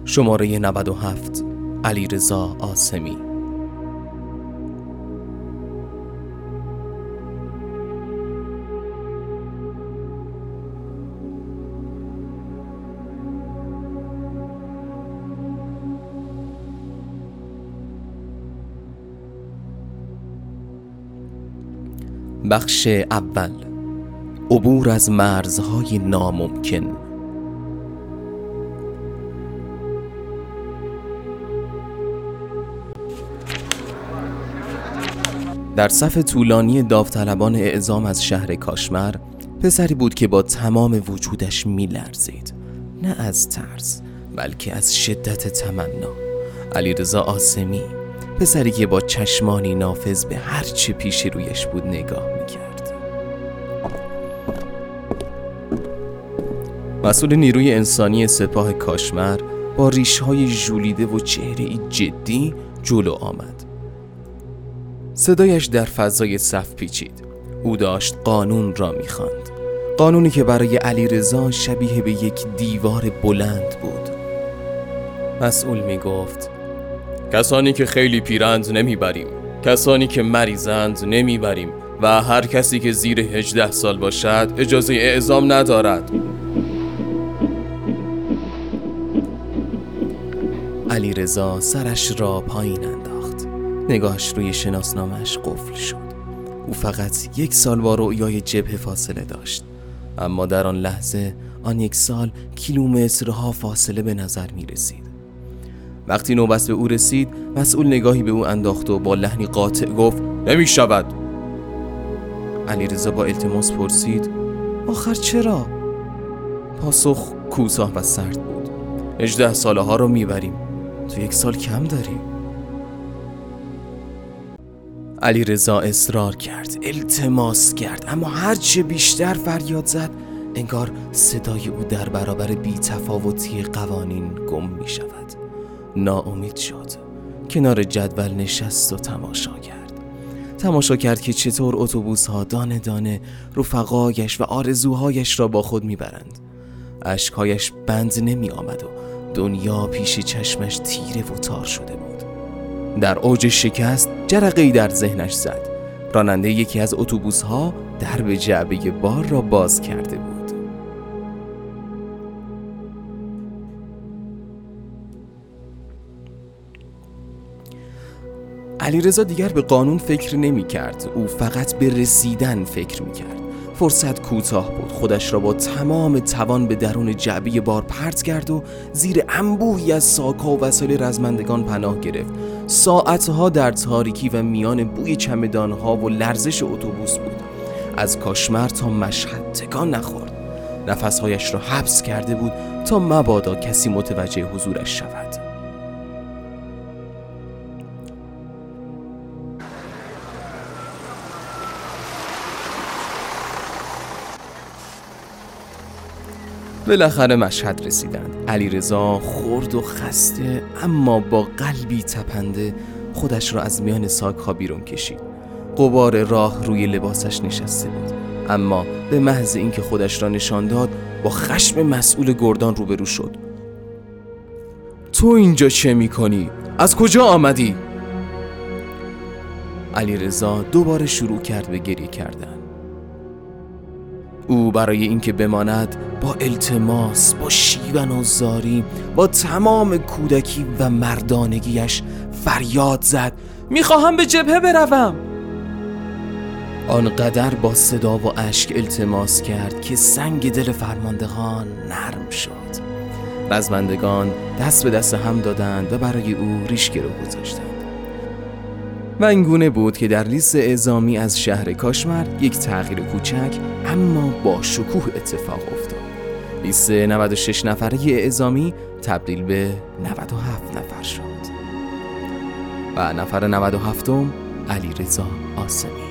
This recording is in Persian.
شماره 97 علیرضا عاصمی. بخش اول، عبور از مرزهای ناممکن. در صف طولانی داوطلبان اعزام از شهر کاشمر، پسری بود که با تمام وجودش می‌لرزید، نه از ترس بلکه از شدت تمنا. علیرضا عاصمی، پسری که با چشمانی نافذ به هر چه پیش رویش بود نگاه می‌کرد. مسئول نیروی انسانی سپاه کاشمر با ریش‌های ژولیده و چهره‌ای جدی جلو آمد. صدایش در فضای صف پیچید. او داشت قانون را می‌خواند، قانونی که برای علیرضا شبیه به یک دیوار بلند بود. مسئول می‌گفت: کسانی که خیلی پیرند نمیبریم، کسانی که مریضند نمیبریم و هر کسی که زیر 18 سال باشد اجازه اعزام ندارد. علیرضا سرش را پایین انداخت. نگاهش روی شناسنامه‌اش قفل شد. او فقط 1 سال با رؤیای جبهه فاصله داشت، اما در آن لحظه آن 1 سال کیلومترها فاصله به نظر می رسید. وقتی نوبت به او رسید، مسئول نگاهی به او انداخت و با لحنی قاطع گفت: نمی شود. علیرضا با التماس پرسید: آخر چرا؟ پاسخ کوتاه و سرد بود: 18 ساله ها رو میبریم، تو 1 سال کم داری. علیرضا اصرار کرد، التماس کرد، اما هرچه بیشتر فریاد زد، انگار صدای او در برابر بی‌تفاوتی قوانین گم می شود. ناامید شد. کنار جدول نشست و تماشا کرد که چطور اتوبوس‌ها دانه دانه رفقایش و آرزوهایش را با خود میبرند. اشکهایش بند نمی آمد و دنیا پیش چشمش تیره و تار شده بود. در اوج شکست جرقه‌ای در ذهنش زد. راننده یکی از اتوبوس‌ها درب جعبه بار را باز کرده بود. علیرضا دیگر به قانون فکر نمی کرد. او فقط به رسیدن فکر می کرد. فرصت کوتاه بود. خودش را با تمام توان به درون جعبه بار پرت کرد و زیر انبوهی از ساک‌ها و وسایل رزمندگان پناه گرفت. ساعتها در تاریکی و میان بوی چمدان‌ها و لرزش اتوبوس بود. از کاشمر تا مشهد تکان نخورد. نفسهایش را حبس کرده بود تا مبادا کسی متوجه حضورش شود. بالاخره مشهد رسیدند. علیرضا خرد و خسته اما با قلبی تپنده خودش را از میان ساک‌ها بیرون کشید. غبار راه روی لباسش نشسته بود، اما به محض اینکه خودش را نشان داد با خشم مسئول گردان روبرو شد. تو اینجا چه می‌کنی؟ از کجا آمدی؟ علیرضا دوباره شروع کرد به گریه کردن. او برای اینکه بماند با التماس، با شیون و زاری، با تمام کودکی و مردانگیش فریاد زد: میخواهم به جبهه بروم. آنقدر با صدا و اشک التماس کرد که سنگ دل فرماندهان نرم شد. رزمندگان دست به دست هم دادند و برای او ریشگرو گذاشتند. و اینگونه بود که در لیست اعزامی از شهر کاشمر یک تغییر کوچک اما با شکوه اتفاق افتاد. لیست 96 نفره اعزامی تبدیل به 97 نفر شد و نفر 97م علیرضا عاصمی.